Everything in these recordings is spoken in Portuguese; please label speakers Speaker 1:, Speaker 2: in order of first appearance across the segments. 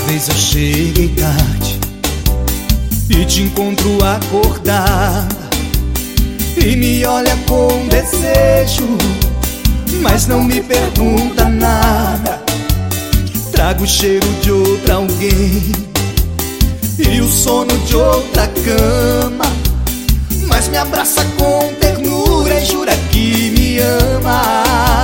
Speaker 1: vez eu cheguei tarde e te encontro acordada e me olha com desejo, mas não me pergunta nada. Trago o cheiro de outra alguém e o sono de outra cama, mas me abraça com ternura e jura que me ama.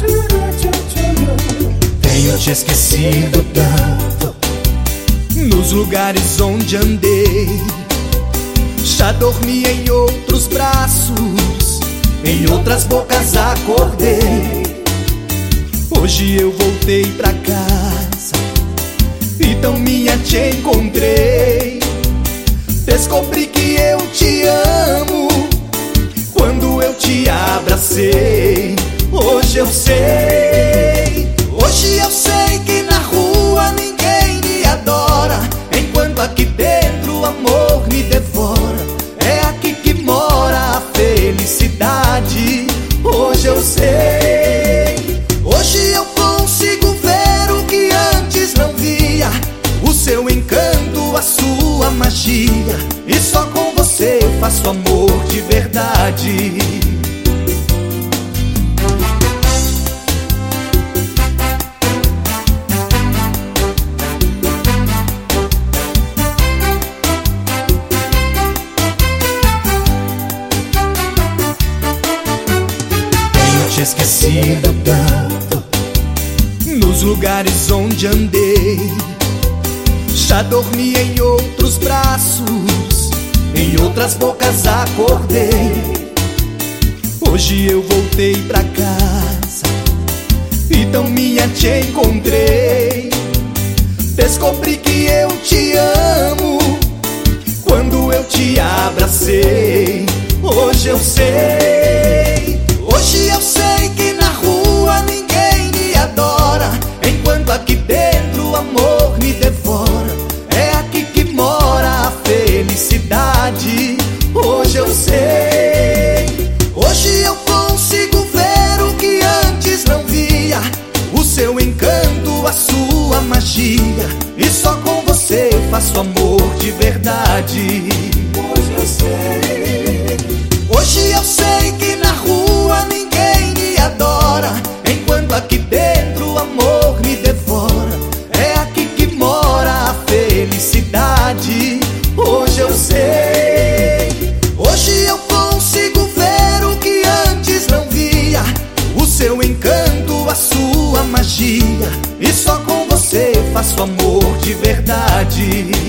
Speaker 1: Tenho te esquecido tanto nos lugares onde andei, já dormi em outros braços, em outras bocas acordei. Hoje eu voltei pra casa e tão minha te encontrei. Descobri que eu te amo quando eu te abracei. Hoje eu sei, hoje eu sei que na rua ninguém me adora, enquanto aqui dentro o amor me devora. É aqui que mora a felicidade. Hoje eu sei, hoje eu consigo ver o que antes não via, o seu encanto, a sua magia, e só com você eu faço amor de verdade. Te esquecido tanto nos lugares onde andei, já dormi em outros braços, em outras bocas acordei. Hoje eu voltei pra casa e tão minha te encontrei. Descobri que eu te amo quando eu te abracei. Hoje eu sei, hoje eu sei que na rua ninguém me adora, enquanto aqui dentro o amor me devora. É aqui que mora a felicidade. Hoje eu sei, hoje eu consigo ver o que antes não via, o seu encanto, a sua magia, e só com você eu faço amor de verdade. Hoje eu sei, hoje eu sei que na rua ninguém me adora, enquanto aqui dentro o amor me devora. É aqui que mora a felicidade. Hoje eu sei, hoje eu consigo ver o que antes não via, o seu encanto, a sua magia, e só com você eu faço amor de verdade.